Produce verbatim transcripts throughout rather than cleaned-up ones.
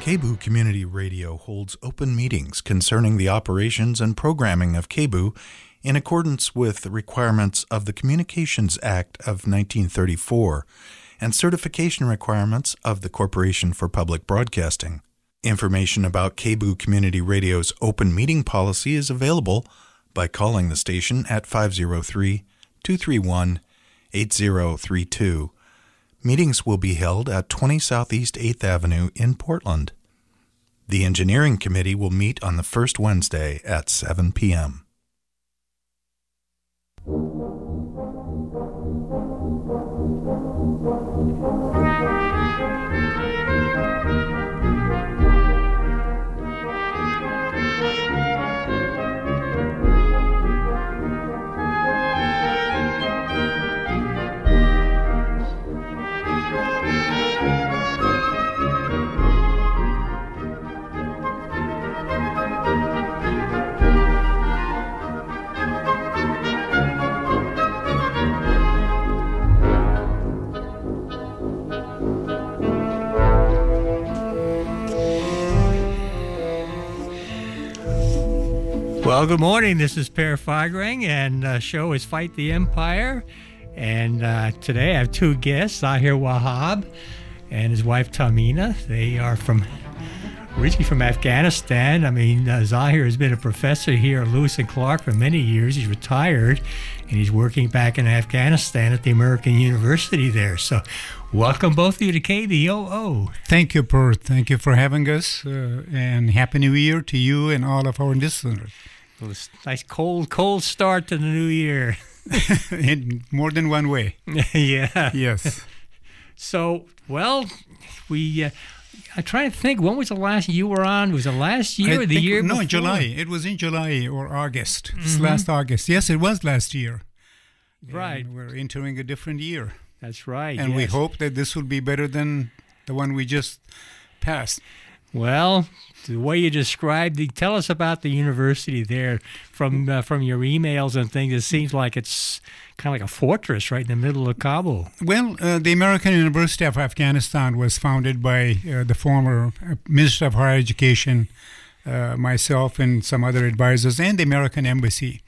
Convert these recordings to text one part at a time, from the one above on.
KBOO Community Radio holds open meetings concerning the operations and programming of KBOO in accordance with the requirements of the Communications Act of nineteen thirty-four and certification requirements of the Corporation for Public Broadcasting. Information about KBOO Community Radio's open meeting policy is available by calling the station at five oh three, two three one, eight oh three two. Meetings will be held at twenty Southeast eighth Avenue in Portland. The Engineering Committee will meet on the first Wednesday at seven p.m. Well, good morning. This is Per Fagrang, and the show is Fight the Empire. And uh, today I have two guests, Zahir Wahab and his wife Tamina. They are from originally from Afghanistan. I mean, uh, Zahir has been a professor here at Lewis and Clark for many years. He's retired, and he's working back in Afghanistan at the American University there. So welcome both of you to K B O O. Thank you, Per. Thank you for having us, uh, and Happy New Year to you and all of our listeners. It was a nice cold, cold start to the new year. In more than one way. Yeah. Yes. So, well, we... Uh, I'm trying to think, when was the last you were on? Was it last year I or the think, year no, before? No, July. It was in July or August. It's Mm-hmm. last August. Yes, it was last year. Right. And we're entering a different year. That's right. And yes. we hope that this will be better than the one we just passed. Well, the way you described it, tell us about the university there. From uh, from your emails and things, it seems like it's kind of like a fortress right in the middle of Kabul. Well, uh, the American University of Afghanistan was founded by uh, the former Minister of Higher Education, uh, myself and some other advisors, and the American Embassy.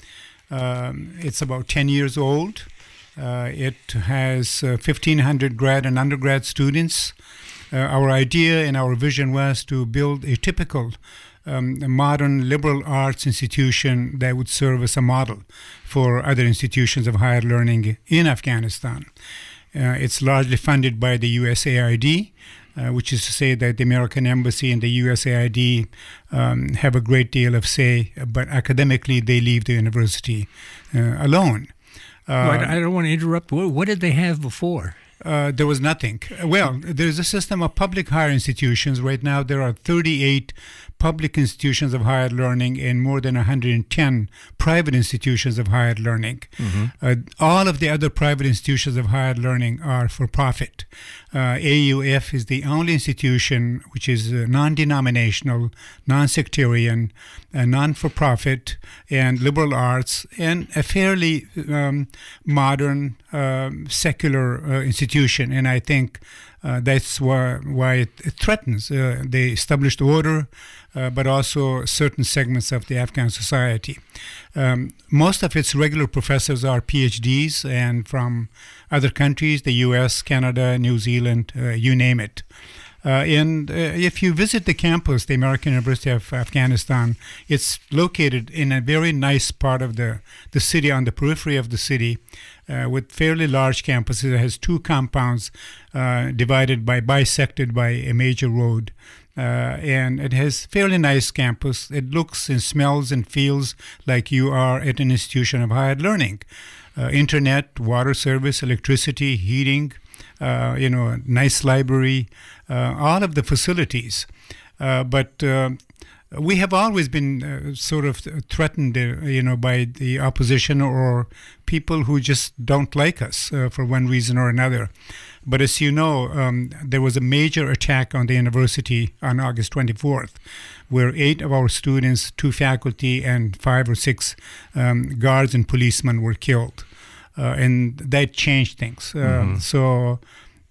Um, it's about ten years old. Uh, it has uh, fifteen hundred grad and undergrad students. Uh, our idea and our vision was to build a typical um, modern liberal arts institution that would serve as a model for other institutions of higher learning in Afghanistan. Uh, it's largely funded by the U S A I D, uh, which is to say that the American Embassy and the U S A I D um, have a great deal of say, but academically they leave the university uh, alone. Uh, Right, I don't want to interrupt. What, what did they have before? Uh, there was nothing. Well, there's a system of public higher institutions. Right now, there are thirty-eight public institutions of higher learning and more than one hundred ten private institutions of higher learning. Mm-hmm. Uh, all of the other private institutions of higher learning are for profit. Uh, A U F is the only institution which is uh, non-denominational, non-sectarian, uh, non-for-profit, and liberal arts, and a fairly um, modern, um, secular uh, institution. And I think uh, that's why, why it, it threatens uh, the established order, uh, but also certain segments of the Afghan society. Um, most of its regular professors are P H Ds and from other countries, the U S, Canada, New Zealand, uh, you name it. Uh, and uh, if you visit the campus, the American University of Afghanistan, it's located in a very nice part of the, the city, on the periphery of the city, uh, with fairly large campuses. It has two compounds uh, divided by, bisected by a major road. Uh, and it has fairly nice campus. It looks and smells and feels like you are at an institution of higher learning. Uh, internet, water service, electricity, heating, uh, you know, a nice library, uh, all of the facilities. Uh, but uh, we have always been uh, sort of threatened, uh, you know, by the opposition or people who just don't like us uh, for one reason or another. But as you know, um, there was a major attack on the university on August twenty-fourth, where eight of our students, two faculty, and five or six um, guards and policemen were killed. Uh, and that changed things. Uh, mm-hmm. So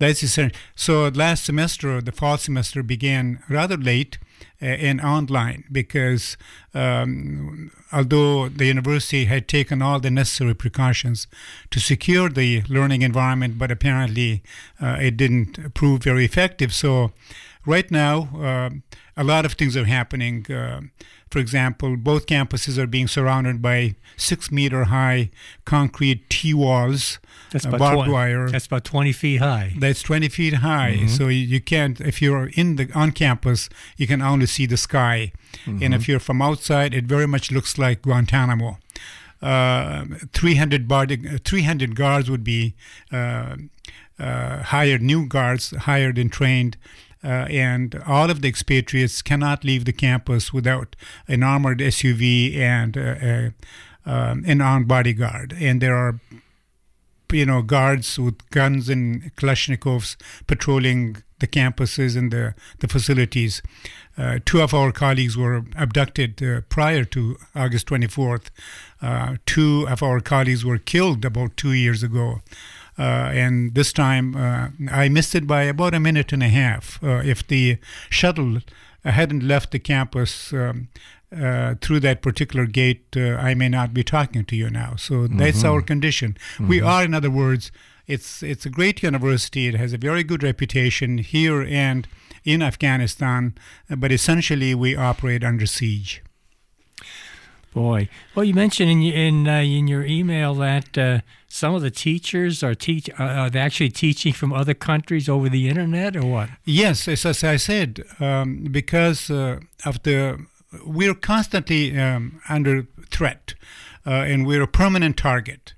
That's essential. So last semester, the fall semester began rather late uh, and online because um, although the university had taken all the necessary precautions to secure the learning environment, but apparently uh, it didn't prove very effective. So right now, uh, a lot of things are happening. Uh, For example, both campuses are being surrounded by six-meter-high concrete T-walls, That's uh, about barbed twenty, wire. That's about twenty feet high. That's twenty feet high. Mm-hmm. So you, you can't, if you're in the on campus, you can only see the sky. Mm-hmm. And if you're from outside, it very much looks like Guantanamo. Uh, three hundred, body, three hundred guards would be uh, uh, hired, new guards hired and trained. Uh, and all of the expatriates cannot leave the campus without an armored S U V and uh, uh, um, an armed bodyguard. And there are, you know, guards with guns and Kalashnikovs patrolling the campuses and the, the facilities. Uh, two of our colleagues were abducted uh, prior to August twenty-fourth. Uh, two of our colleagues were killed about two years ago. Uh, and this time uh, I missed it by about a minute and a half. Uh, if the shuttle hadn't left the campus um, uh, through that particular gate, uh, I may not be talking to you now. So mm-hmm. that's our condition. Mm-hmm. We are, in other words, it's it's a great university. It has a very good reputation here and in Afghanistan, but essentially we operate under siege. Boy, well, you mentioned in in uh, in your email that uh, some of the teachers are teach uh, are they actually teaching from other countries over the internet, or what? Yes, as, as I said, um, because uh, of the we're constantly um, under threat, uh, and we're a permanent target.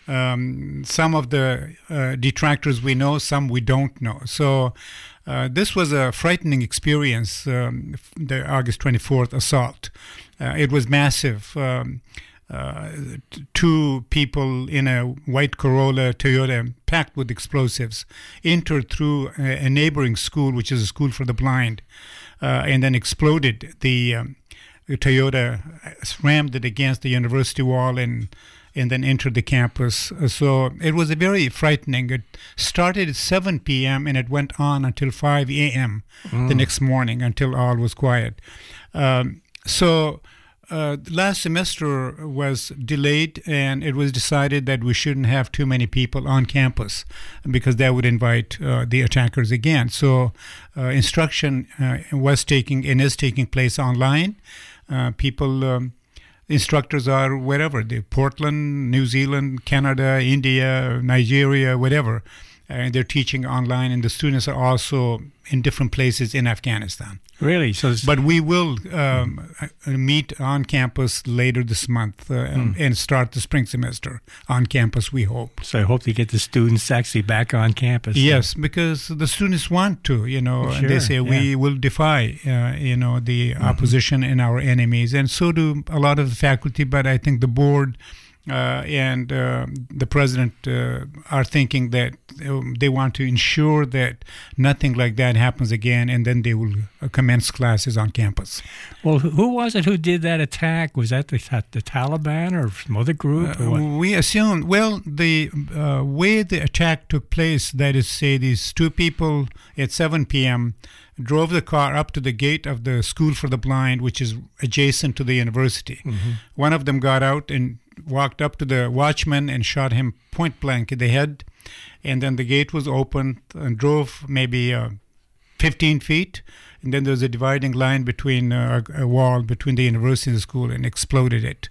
Um, some of the uh, detractors we know, some we don't know. So uh, this was a frightening experience, um, the August twenty-fourth assault. Uh, it was massive. Um, uh, t- two people in a white Corolla Toyota packed with explosives entered through a, a neighboring school, which is a school for the blind, uh, and then exploded. The, um, the Toyota rammed it against the university wall and and then entered the campus. So it was a very frightening. It started at seven p.m. and it went on until five a.m. Mm. the next morning until all was quiet. Um, so uh, last semester was delayed, and it was decided that we shouldn't have too many people on campus because that would invite uh, the attackers again. So uh, instruction uh, was taking and is taking place online. Uh, people... Um, Instructors are wherever, they Portland, New Zealand, Canada, India, Nigeria, whatever. And they're teaching online, and the students are also in different places in Afghanistan. Really? So, but we will um, meet on campus later this month uh, mm. and start the spring semester on campus, we hope. So I hope to get the students actually back on campus. Yes, then. Because the students want to, you know, well, sure. and they say yeah. we will defy, uh, you know, the mm-hmm. opposition and our enemies. And so do a lot of the faculty, but I think the board Uh, and uh, the president uh, are thinking that um, they want to ensure that nothing like that happens again, and then they will uh, commence classes on campus. Well, who was it who did that attack? Was that the, the Taliban or some other group? Or what? Uh, we assume, well, the uh, way the attack took place, that is, say, these two people at seven p.m. drove the car up to the gate of the School for the Blind, which is adjacent to the university. Mm-hmm. One of them got out and walked up to the watchman and shot him point blank in the head. And then the gate was opened and drove maybe uh, fifteen feet. And then there was a dividing line between uh, a wall between the university and the school, and exploded it.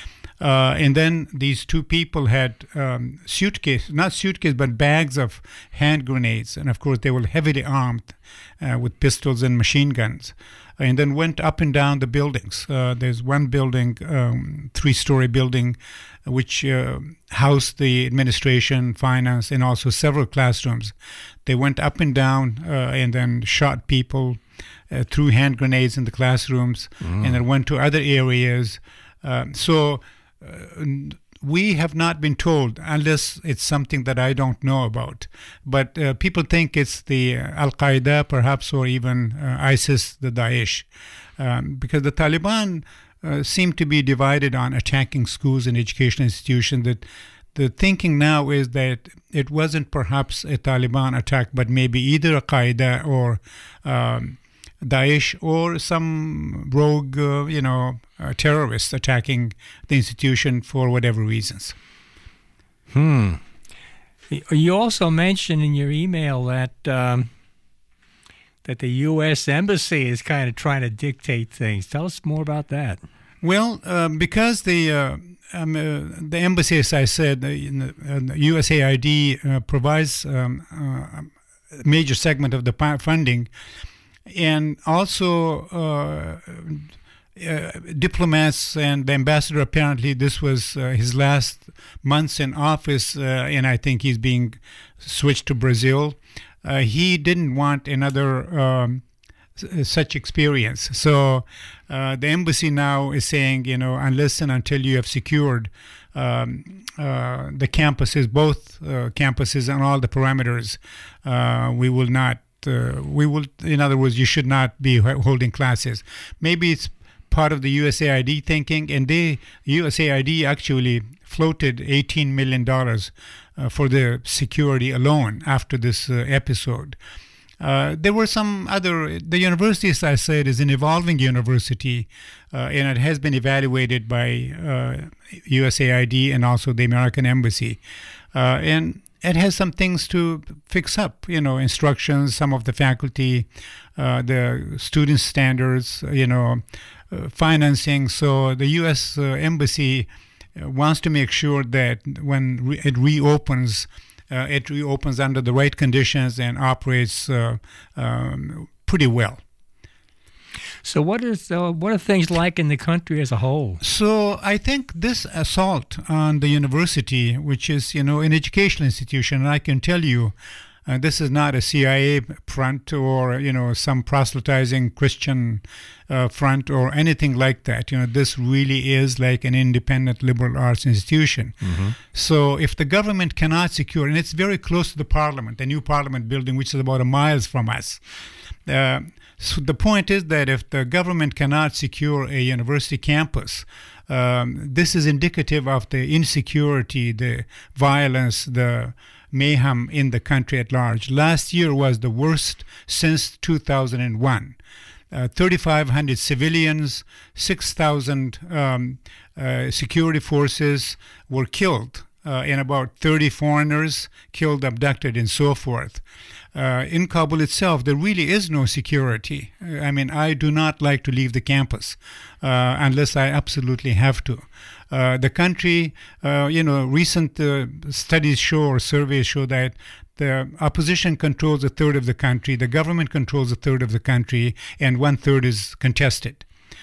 Uh, and then these two people had um, suitcase, not suitcase, but bags of hand grenades. And of course, they were heavily armed uh, with pistols and machine guns. And then went up and down the buildings. Uh, there's one building, um, three-story building, which uh, housed the administration, finance, and also several classrooms. They went up and down uh, and then shot people, uh, threw hand grenades in the classrooms, mm. and then went to other areas. Uh, so uh, we have not been told, unless it's something that I don't know about. But uh, people think it's the uh, Al-Qaeda, perhaps, or even uh, ISIS, the Daesh. Um, because the Taliban uh, seem to be divided on attacking schools and educational institutions. That the thinking now is that it wasn't perhaps a Taliban attack, but maybe either Al-Qaeda or um, Daesh or some rogue, uh, you know, uh, terrorist attacking the institution for whatever reasons. Hmm. You also mentioned in your email that um, that the U S Embassy is kind of trying to dictate things. Tell us more about that. Well, um, because the uh, um, uh, the embassy, as I said, the, uh, the U S A I D uh, provides um, uh, a major segment of the funding, and also uh, uh, diplomats and the ambassador, apparently this was uh, his last months in office, uh, and I think he's being switched to Brazil. Uh, he didn't want another um, s- such experience. So uh, the embassy now is saying, you know, unless and until you have secured um, uh, the campuses, both uh, campuses and all the parameters, uh, we will not, uh, we will, in other words, you should not be holding classes. Maybe it's part of the U S A I D thinking, and the U S A I D actually floated eighteen million dollars uh, for the security alone after this uh, episode. Uh, there were some other, the university, as I said, is an evolving university, uh, and it has been evaluated by uh, U S A I D and also the American Embassy. Uh, and it has some things to fix up, you know, instructions, some of the faculty, uh, the student standards, you know, uh, financing. So the U S uh, Embassy uh, wants to make sure that when re- it reopens, uh, it reopens under the right conditions and operates uh, um, pretty well. So what is uh, what are things like in the country as a whole? So I think this assault on the university, which is, you know, an educational institution, and I can tell you, uh, this is not a C I A front or, you know, some proselytizing Christian uh, front or anything like that. You know, this really is like an independent liberal arts institution. Mm-hmm. So if the government cannot secure, and it's very close to the parliament, the new parliament building, which is about a mile from us, uh, so the point is that if the government cannot secure a university campus, um, this is indicative of the insecurity, the violence, the mayhem in the country at large. Last year was the worst since two thousand one. Uh, thirty-five hundred civilians, six thousand um, uh, security forces were killed, uh, and about thirty foreigners killed, abducted, and so forth. Uh, in Kabul itself, there really is no security. I mean, I do not like to leave the campus uh, unless I absolutely have to. Uh, the country, uh, you know, recent uh, studies show or surveys show that the opposition controls a third of the country, the government controls a third of the country, and one third is contested.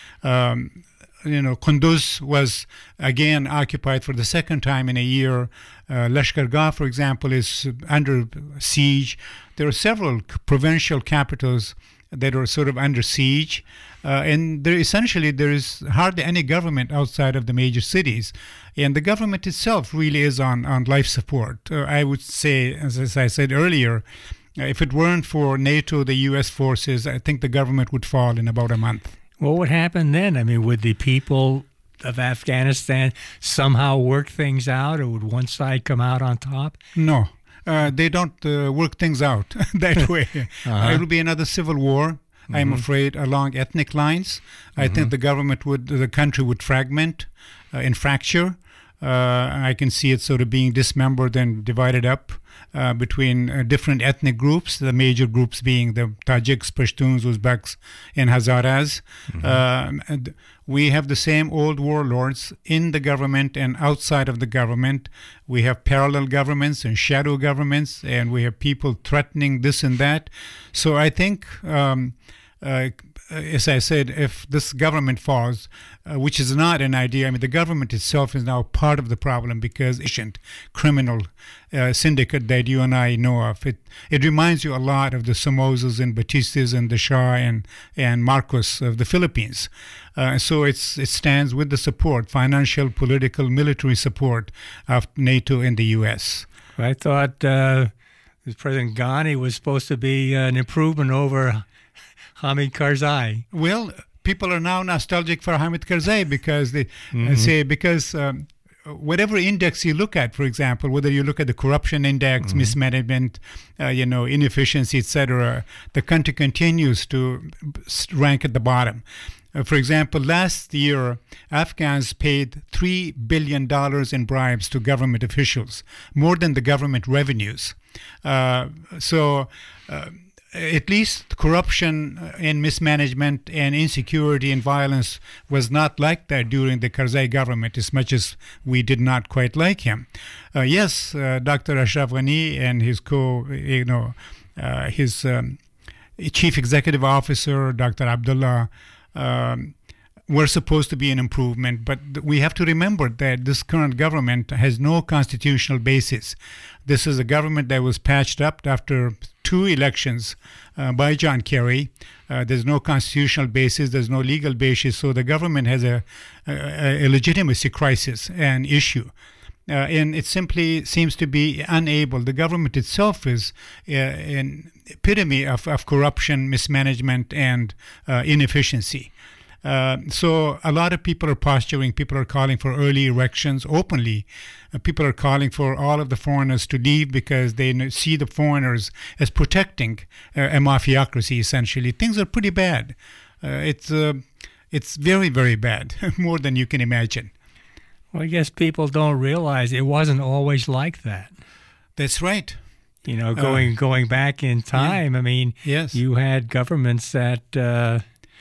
Um, You know, Kunduz was again occupied for the second time in a year. Uh, Lashkar Gah, for example, is under siege. There are several provincial capitals that are sort of under siege, uh, and there essentially there is hardly any government outside of the major cities, and the government itself really is on on life support. Uh, I would say, as, as I said earlier, if it weren't for NATO, the U S forces, I think the government would fall in about a month. What would happen then? I mean, would the people of Afghanistan somehow work things out, or would one side come out on top? No, uh, they don't uh, work things out that way. Uh-huh. It will be another civil war, mm-hmm. I'm afraid, along ethnic lines. Mm-hmm. I think the government would, the country would fragment uh, and fracture. Uh, I can see it sort of being dismembered and divided up uh, between uh, different ethnic groups, the major groups being the Tajiks, Pashtuns, Uzbeks, and Hazaras. Mm-hmm. Uh, and we have the same old warlords in the government and outside of the government. We have parallel governments and shadow governments, and we have people threatening this and that. So I think... Um, uh, as I said, if this government falls, uh, which is not an idea, I mean, the government itself is now part of the problem because it's a criminal uh, syndicate that you and I know of. It it reminds you a lot of the Somozas and Batistas and the Shah and, and Marcos of the Philippines. Uh, so it's it stands with the support, financial, political, military support of NATO and the U S. I thought uh, President Ghani was supposed to be an improvement over Hamid Karzai. Well, people are now nostalgic for Hamid Karzai because they mm-hmm. uh, say because um, whatever index you look at, for example, whether you look at the corruption index, mm-hmm. mismanagement, uh, you know, inefficiency, et cetera, the country continues to rank at the bottom. Uh, for example, last year, Afghans paid three billion dollars in bribes to government officials, more than the government revenues. Uh, so, uh, at least corruption and mismanagement and insecurity and violence was not like that during the Karzai government, as much as we did not quite like him. Uh, yes, uh, Doctor Ashraf Ghani and his co, you know, uh, his um, chief executive officer, Doctor Abdullah, um, were supposed to be an improvement, but we have to remember that this current government has no constitutional basis. This is a government that was patched up after two elections uh, by John Kerry. Uh, there's no constitutional basis, there's no legal basis, so the government has a, a, a legitimacy crisis and issue. Uh, and it simply seems to be unable. The government itself is uh, an epitome of, of corruption, mismanagement, and uh, inefficiency. Uh, so a lot of people are posturing, people are calling for early elections openly. Uh, people are calling for all of the foreigners to leave because they n- see the foreigners as protecting uh, a mafiocracy, essentially. Things are pretty bad. Uh, it's, uh, it's very, very bad, more than you can imagine. Well, I guess people don't realize it wasn't always like that. That's right. You know, going uh, going back in time, yeah. I mean, yes. you had governments that... Uh,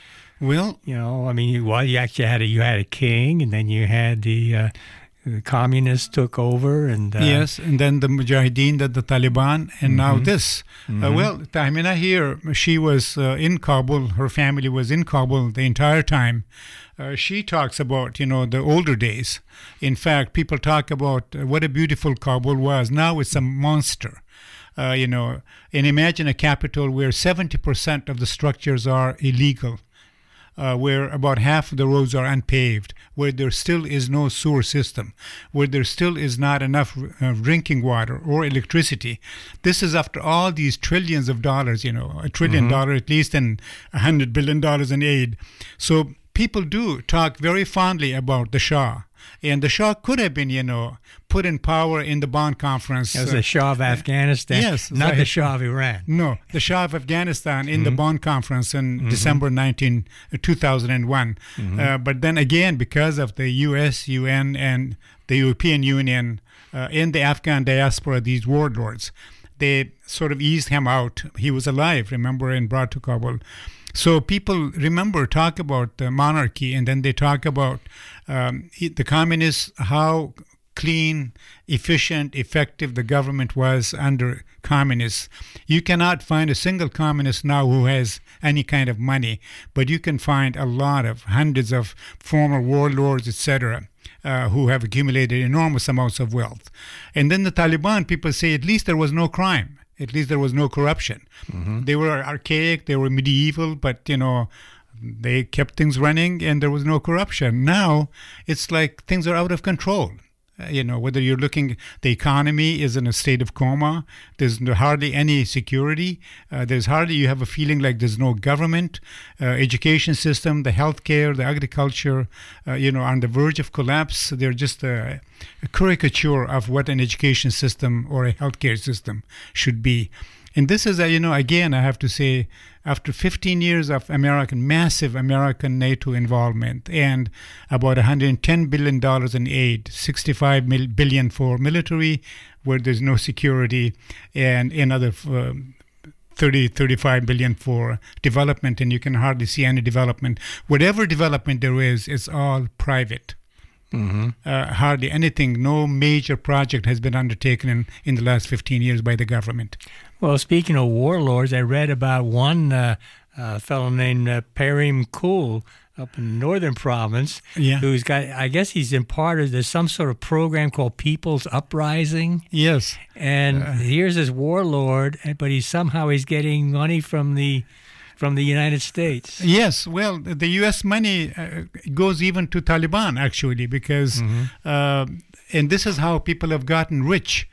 Well, you know, I mean, well, you actually had a you had a king, and then you had the, uh, the communists took over, and uh, yes, and then the Mujahideen, the, the Taliban, and mm-hmm. now this. Mm-hmm. Uh, well, Tahmina here, she was uh, in Kabul. Her family was in Kabul the entire time. Uh, she talks about, you know, the older days. In fact, people talk about uh, what a beautiful Kabul was. Now it's a monster. Uh, you know, and imagine a capital where seventy percent of the structures are illegal. Uh, where about half of the roads are unpaved, where there still is no sewer system, where there still is not enough uh, drinking water or electricity. This is after all these trillions of dollars, you know, a trillion mm-hmm. dollars at least, and a hundred billion dollars in aid. So people do talk very fondly about the Shah. And the Shah could have been, you know, put in power in the Bonn Conference. It was the Shah of Afghanistan, yes, not so the Shah of Iran. No, the Shah of Afghanistan in mm-hmm. the Bonn Conference in mm-hmm. December nineteen, two thousand one. Mm-hmm. Uh, but then again, because of the U S, U N, and the European Union uh, and the Afghan diaspora, these warlords, they sort of eased him out. He was alive, remember, and brought to Kabul. So people remember, talk about the monarchy, and then they talk about um, the communists, how clean, efficient, effective the government was under communists. You cannot find a single communist now who has any kind of money, but you can find a lot of hundreds of former warlords, et cetera, uh, who have accumulated enormous amounts of wealth. And then the Taliban, people say at least there was no crime. At least there was no corruption. Mm-hmm. They were archaic, they were medieval, but, you know, they kept things running and there was no corruption. Now, it's like things are out of control. Uh, you know, whether you're looking, the economy is in a state of coma. There's no, hardly any security. Uh, there's hardly, you have a feeling like there's no government. Uh, education system, the healthcare, the agriculture, uh, you know, on the verge of collapse. They're just a, a caricature of what an education system or a healthcare system should be. And this is, a, you know, again, I have to say, after fifteen years of American, massive American NATO involvement and about one hundred ten billion dollars in aid, sixty-five billion dollars for military, where there's no security, and another uh, thirty, thirty-five billion dollars for development, and you can hardly see any development. Whatever development there is, it's all private. Mm-hmm. Uh, hardly anything, no major project has been undertaken in, in the last fifteen years by the government. Well, speaking of warlords, I read about one uh, uh, fellow named uh, Perim Kul up in the northern province, yeah. who's got, I guess he's in part of, there's some sort of program called People's Uprising. Yes. And uh, here's this warlord, but he's somehow he's getting money from the from the United States. Yes, well, the U S money uh, goes even to Taliban, actually, because, mm-hmm. uh, and this is how people have gotten rich.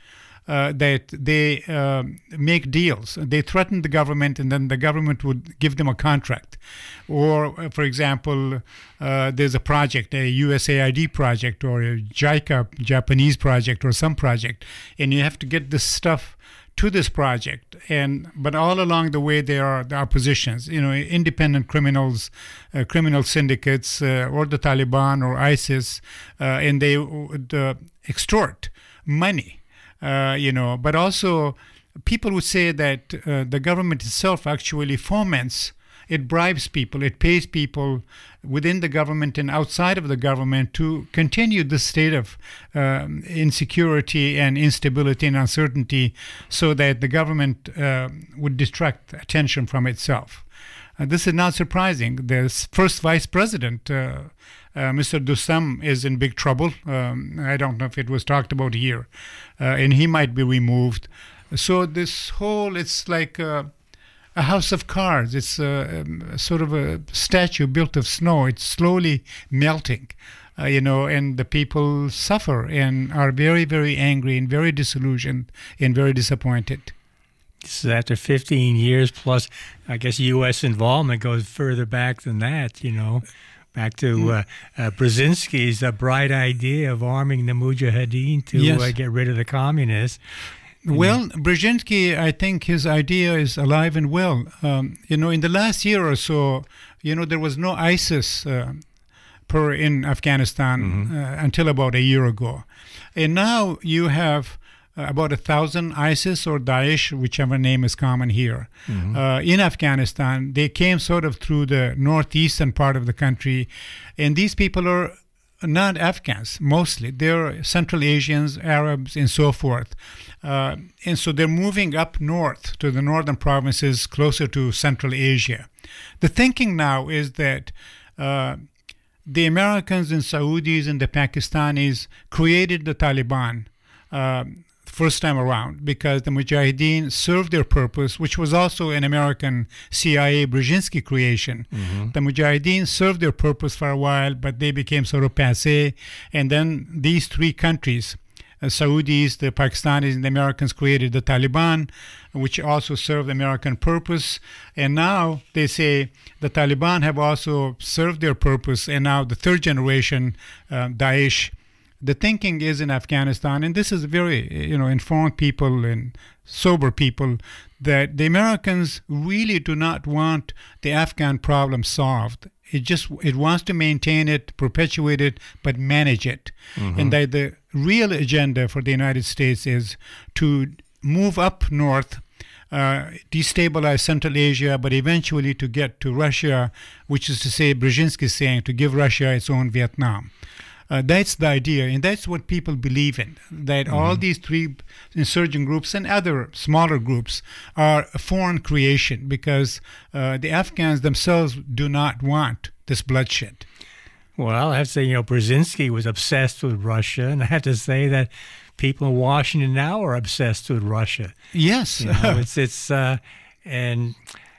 uh, that they uh, make deals. They threaten the government, and then the government would give them a contract. Or, uh, for example, uh, there's a project, a U S A I D project, or a JICA, Japanese project, or some project, and you have to get this stuff to this project, and but all along the way there are the oppositions, you know, independent criminals, uh, criminal syndicates, uh, or the Taliban or ISIS, uh, and they would uh, extort money, uh, you know. But also, people would say that uh, the government itself actually foments. It bribes people, it pays people within the government and outside of the government to continue this state of um, insecurity and instability and uncertainty so that the government uh, would distract attention from itself. Uh, this is not surprising. The first vice president, uh, uh, Mister Dussam, is in big trouble. Um, I don't know if it was talked about here, uh, and he might be removed. So this whole, it's like... Uh, a house of cards. It's a, a sort of a statue built of snow. It's slowly melting, uh, you know, and the people suffer and are very, very angry and very disillusioned and very disappointed. This is after fifteen years plus, I guess, U S involvement goes further back than that, you know, back to uh, uh, Brzezinski's uh, bright idea of arming the Mujahideen to Yes. uh, get rid of the communists. Well, Brzezinski, I think his idea is alive and well. Um, you know, in the last year or so, you know, there was no ISIS uh, per in Afghanistan Mm-hmm. uh, until about a year ago. And now you have uh, about a thousand ISIS or Daesh, whichever name is common here, Mm-hmm. uh, in Afghanistan. They came sort of through the northeastern part of the country. And these people are not Afghans, mostly. They're Central Asians, Arabs, and so forth. Uh, and so they're moving up north to the northern provinces closer to Central Asia. The thinking now is that uh, the Americans and Saudis and the Pakistanis created the Taliban uh, first time around because the Mujahideen served their purpose, which was also an American C I A Brzezinski creation. Mm-hmm. The Mujahideen served their purpose for a while, but they became sort of passé. And then these three countries, the Saudis, the Pakistanis, and the Americans created the Taliban, which also served the American purpose. And now they say the Taliban have also served their purpose, and now the third generation, uh, Daesh. The thinking is in Afghanistan, and this is very, you know, informed people and sober people, that the Americans really do not want the Afghan problem solved. It just it wants to maintain it, perpetuate it, but manage it. Mm-hmm. And that the real agenda for the United States is to move up north, uh, destabilize Central Asia, but eventually to get to Russia, which is to say, Brzezinski is saying, to give Russia its own Vietnam. Uh, that's the idea, and that's what people believe in, that mm-hmm. all these three insurgent groups and other smaller groups are a foreign creation because uh, the Afghans themselves do not want this bloodshed. Well, I have to say, you know, Brzezinski was obsessed with Russia, and I have to say that people in Washington now are obsessed with Russia. Yes. You know, it's, it's uh, and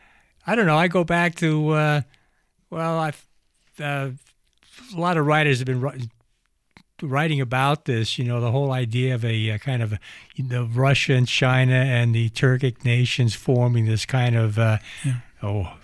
I don't know, I go back to, uh, well, I've, uh, a lot of writers have been writing, writing about this, you know, the whole idea of a, a kind of, a, you know, Russia and China and the Turkic nations forming this kind of, uh, yeah. oh,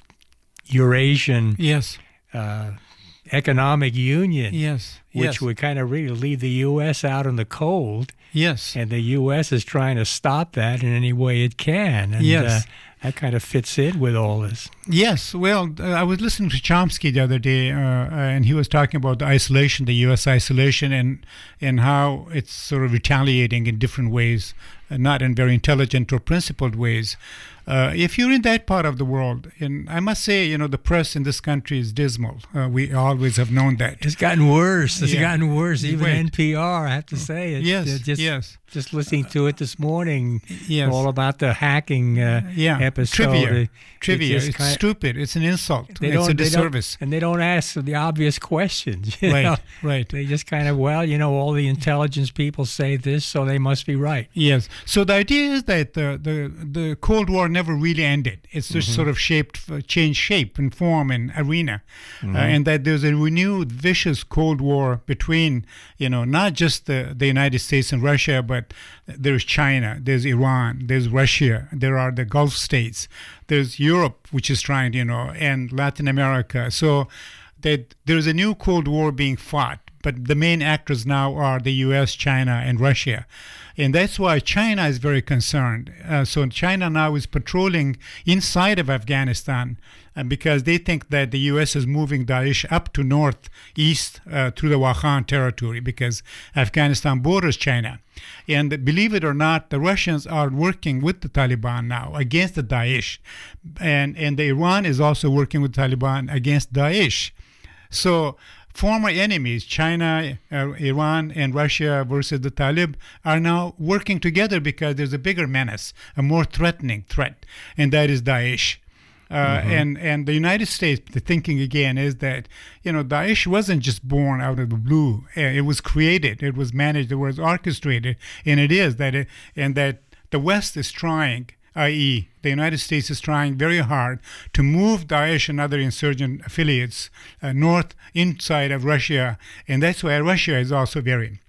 Eurasian yes. uh, economic union, yes, which yes. would kind of really leave the U S out in the cold. Yes. And the U S is trying to stop that in any way it can. And, yes. Uh, that kind of fits in with all this. Yes. Well, uh, I was listening to Chomsky the other day, uh, and he was talking about the isolation, the U S isolation, and and how it's sort of retaliating in different ways, uh, not in very intelligent or principled ways. Uh, if you're in that part of the world, and I must say, you know, the press in this country is dismal. Uh, we always have known that. It's gotten worse. It's yeah. gotten worse. Even Wait. N P R, I have to say. It's, yes, uh, just, yes. Just listening to it this morning, yes. all about the hacking uh, yeah. episode. Trivia. It- Trivia. just It's kind- stupid. It's an insult. They It's don't, a they disservice. don't, and they don't ask the obvious questions. you Right, know? right. They just kind of, well, you know, all the intelligence people say this, so they must be right. Yes. So the idea is that the the, the Cold War never really ended. It's just sort of shaped, uh, changed shape and form and arena, uh, and that there's a renewed vicious Cold War between, you know, not just the, the United States and Russia, but there's China, there's Iran, there's Russia, there are the Gulf states, there's Europe, which is trying, you know, and Latin America. So that there's a new Cold War being fought. But the main actors now are the U S, China, and Russia. And that's why China is very concerned. Uh, so China now is patrolling inside of Afghanistan uh, because they think that the U S is moving Daesh up to northeast uh, through the Wakhan territory because Afghanistan borders China. And believe it or not, the Russians are working with the Taliban now against the Daesh. And, and the Iran is also working with Taliban against Daesh. So former enemies, China, uh, Iran, and Russia versus the Talib, are now working together because there's a bigger menace, a more threatening threat, and that is Daesh. Uh, mm-hmm. and, and the United States, the thinking again is that, you know, Daesh wasn't just born out of the blue. It was created, it was managed, it was orchestrated, and it is that, it, and that the West is trying, that is the United States is trying very hard to move Daesh and other insurgent affiliates uh, north inside of Russia, and that's why Russia is also very.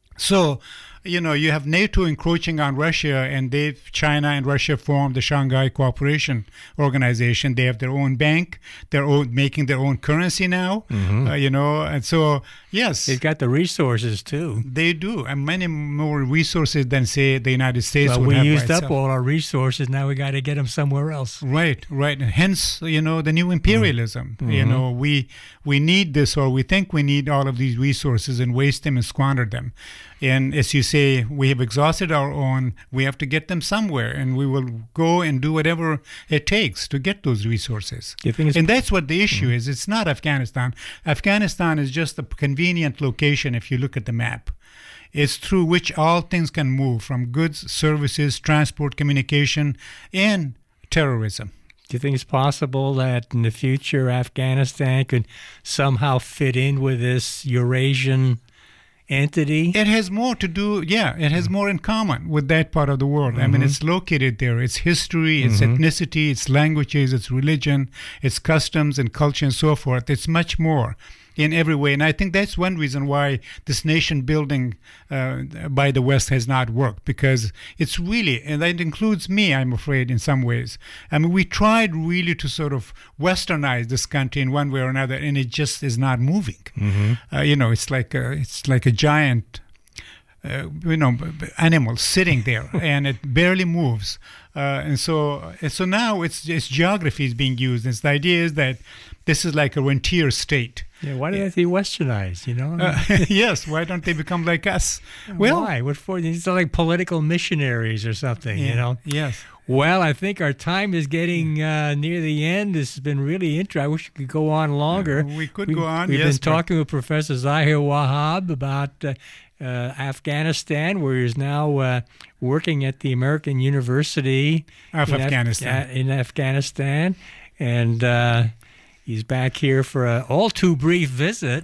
So, you know, you have NATO encroaching on Russia, and they, China and Russia formed the Shanghai Cooperation Organization. They have their own bank, they're own, making their own currency now, mm-hmm. uh, you know, and so, yes. They've got the resources, too. They do, and many more resources than, say, the United States well, would we have used by up itself. all our resources. Now we got to get them somewhere else. Right, right. And hence, you know, the new imperialism. Mm-hmm. You know, we we need this, or we think we need all of these resources and waste them and squander them. And as you say, we have exhausted our own. We have to get them somewhere, and we will go and do whatever it takes to get those resources. You think it's and that's what the issue mm-hmm. is. It's not Afghanistan. Afghanistan is just a convenient location if you look at the map. It's through which all things can move, from goods, services, transport, communication, and terrorism. Do you think it's possible that in the future Afghanistan could somehow fit in with this Eurasian entity? It has more to do, yeah, it has more in common with that part of the world. Mm-hmm. I mean, it's located there. Its history, its mm-hmm. ethnicity, its languages, its religion, its customs and culture and so forth. It's much more in every way. And I think that's one reason why this nation building uh, by the West has not worked, because it's really, and that includes me, I'm afraid, in some ways. I mean, we tried really to sort of westernize this country in one way or another, and it just is not moving. Mm-hmm. Uh, you know, it's like a, it's like a giant, uh, you know, animal sitting there, and it barely moves. Uh, and so, so now it's, it's geography is being used. And the idea is that this is like a rentier state. Yeah, why do they have to be westernized, you know? Uh, yes, why don't they become like us? Well, why? What for? These are like political missionaries or something, yeah, you know? Yes. Well, I think our time is getting uh, near the end. This has been really interesting. I wish we could go on longer. Uh, we could we, go on, We've yes, been talking with Professor Zahir Wahab about uh, uh, Afghanistan, where he's now uh, working at the American University of in Afghanistan. Af- in Afghanistan. And uh, he's back here for an all too brief visit.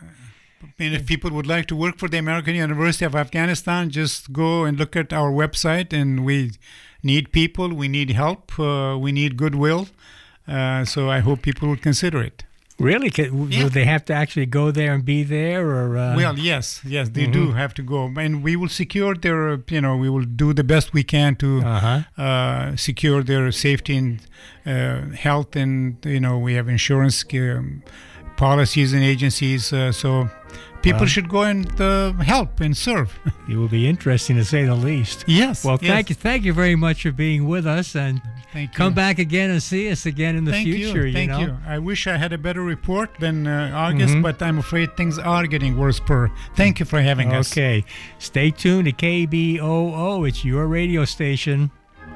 And if people would like to work for the American University of Afghanistan, just go and look at our website. And we need people, we need help, uh, we need goodwill. Uh, so I hope people would consider it. Really? Could, yeah. Would they have to actually go there and be there? Or uh... Well, yes, yes, they mm-hmm. do have to go. And we will secure their, you know, we will do the best we can to uh-huh. uh, secure their safety and uh, health. And, you know, we have insurance um, policies and agencies. Uh, so people well, should go and uh, help and serve. It will be interesting, to say the least. Yes. Well, yes. thank you, thank you very much for being with us, and thank come you. back again and see us again in the thank future. You. Thank you, know? you. I wish I had a better report than uh, August, mm-hmm. but I'm afraid things are getting worse. Per. Thank you for having okay. us. Okay. Stay tuned to K B O O. It's your radio station.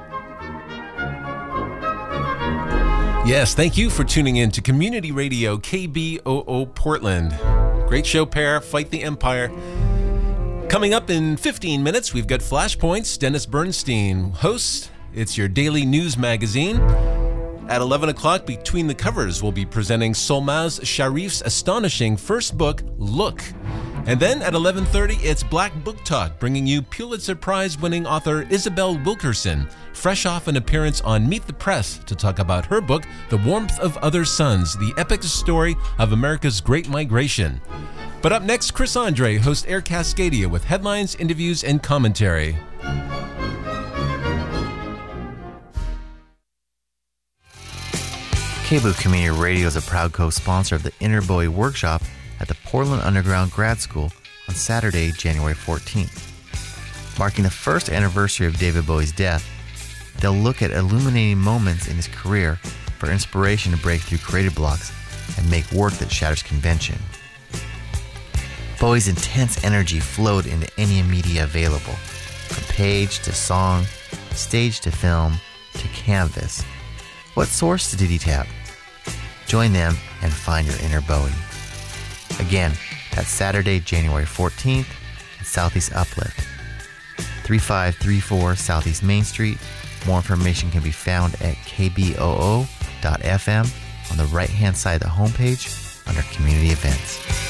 Yes, thank you for tuning in to Community Radio K B O O Portland. Great show, pair. Fight the Empire. Coming up in fifteen minutes, we've got Flashpoints. Dennis Bernstein, host, It's your daily news magazine. At eleven o'clock, Between the Covers, we'll be presenting Solmaz Sharif's astonishing first book, Look. And then at eleven thirty, it's Black Book Talk, bringing you Pulitzer Prize-winning author Isabel Wilkerson, fresh off an appearance on Meet the Press to talk about her book, The Warmth of Other Suns, the epic story of America's Great Migration. But up next, Chris Andre hosts Air Cascadia with headlines, interviews, and commentary. K B O O Community Radio is a proud co-sponsor of the Inner Bowie Workshop at the Portland Underground Grad School on Saturday, January fourteenth. Marking the first anniversary of David Bowie's death, they'll look at illuminating moments in his career for inspiration to break through creative blocks and make work that shatters convention. Bowie's intense energy flowed into any media available, from page to song, stage to film, to canvas. What source did he tap? Join them and find your inner Bowie. Again, that's Saturday, January fourteenth at Southeast Uplift, thirty-five thirty-four Southeast Main Street. More information can be found at k b o o dot f m on the right-hand side of the homepage under Community Events.